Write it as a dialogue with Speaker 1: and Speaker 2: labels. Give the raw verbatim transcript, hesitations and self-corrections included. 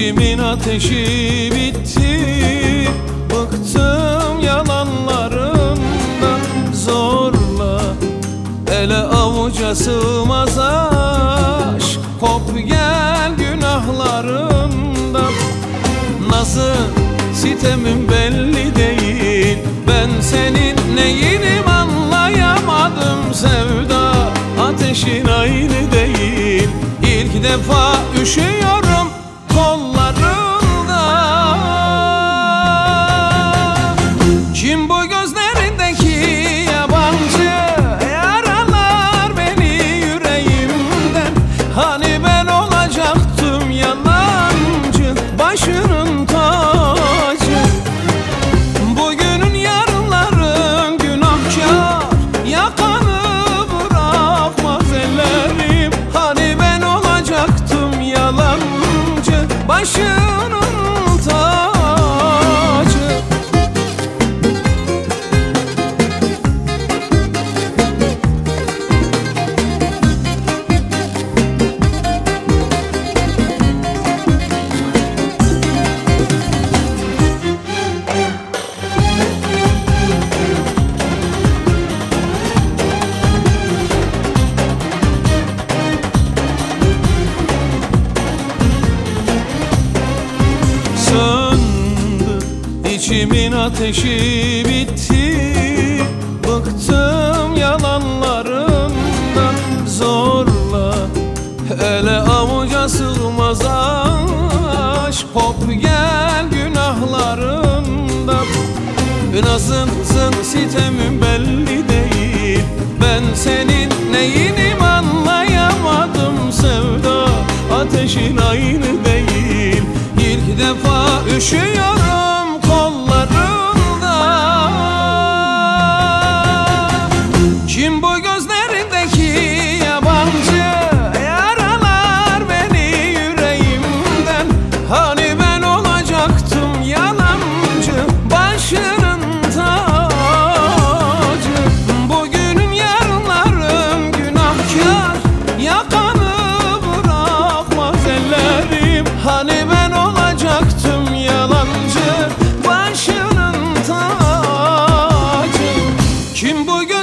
Speaker 1: İçimin ateşi bitti, bıktım yalanlarından. Zorla ele avuca sığmaz aşk, kop gel günahlarından. Nasıl sitemin belli değil, ben senin neyinim anlayamadım. Sevda ateşin aynı değil, ilk defa üşüyorum kollarında. Kim bu gözlerindeki yabancı, yaralar beni yüreğimden. Hani ben olacaktım yalancı, başının tacı. Bugünün yarınların günahkar, yakanı bırakmaz ellerim. Hani ben olacaktım yalancı, başının tacı. Söndü, içimin ateşi bitti, bıktım yalanlarından. Zorla ele avuca sığmaz aşk, kop gel günahlarından. Nasılsın sitemin belli değil, ben senin neyinim anlayamadım. Sevda ateşin aynı değil, İlk defa üşüyorum kollarında. Kim bu gözlerindeki yabancı, yaralar beni yüreğimden. Hani ben olacaktım yalancı, başının tacı. Bugünün yarınların günahkar, yakanı bırakmaz ellerim. Hani ben olacaktım yalancı, başının tacı. Kim bu